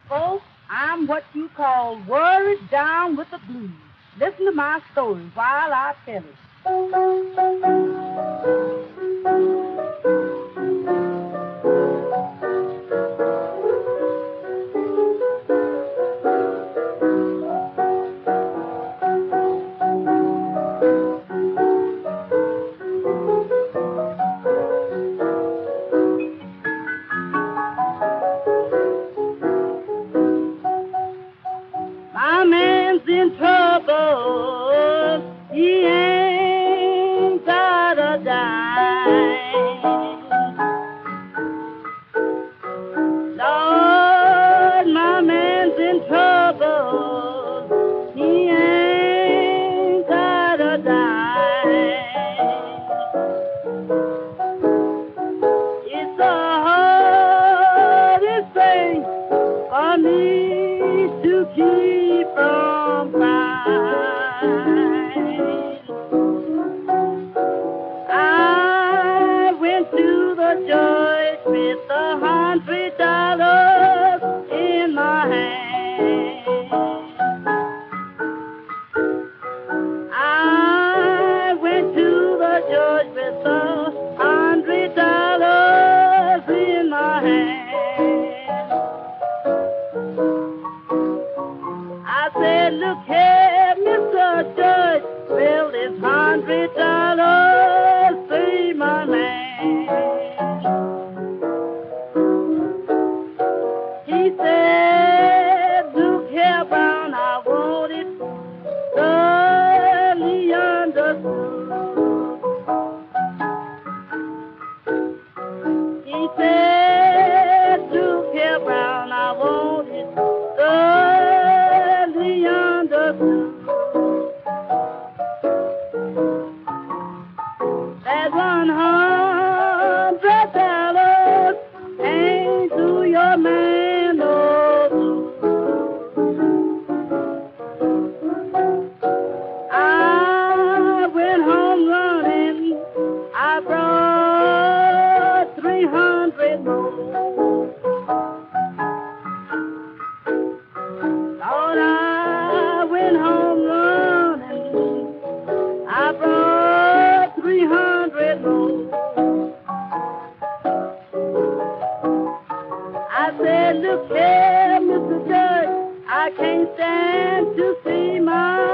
Folks, I'm what you call worried down with the blues. Listen to my story while I tell it. My man's in trouble. He ain't got a dime. Lord, my man's in trouble. He ain't got a dime. It's the hardest thing for me to keep from crying. I went to the judge with $100 in my hand. I went to the judge with $100 in my hand. I said, look here, Mr. Judge, will this $100 save my man? He said, look here, Brown, I want it thoroughly understood. He said, look here, Brown, I want it thoroughly understood. That $100 ain't to your man no good. I went home running. I brought 300 more. Lord, I went home running. I brought 300 more. I said, look here, Mr. Judge, I can't stand to see my